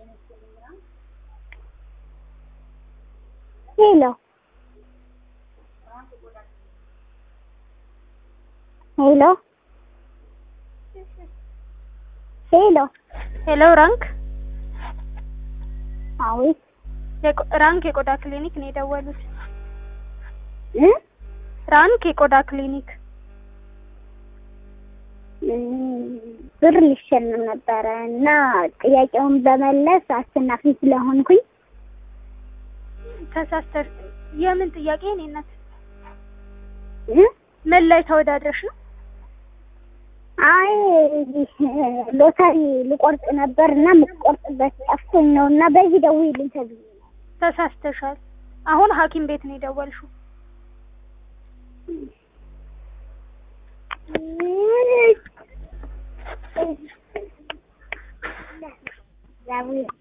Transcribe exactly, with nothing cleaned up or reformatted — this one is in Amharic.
Hello. Hello. Hello. ሄሎ ራንክ አዊት ራንክ የቆዳ ክሊኒክ ነው የደወሉት። እ ራንክ የቆዳ ክሊኒክ ብር ሊሸለም ነበረ እና ጥያቄውን በመለስ አሸናፊ ስለሆንኩኝ ተሳስተሽ። የምን ጥያቄ ነው እናት? እ ምን ላይ ተወዳድረሽ ነው? አይ ሎተሪ ልቆርጥ ነበርና የምቆርጥበት ጠፍቶኝ ነውና በዚህ ደውይልኝ ተብዬ ነው። ተሳስተሻል። አሁን ሐኪም ቤት ነው የደወልሽው። ዛሬ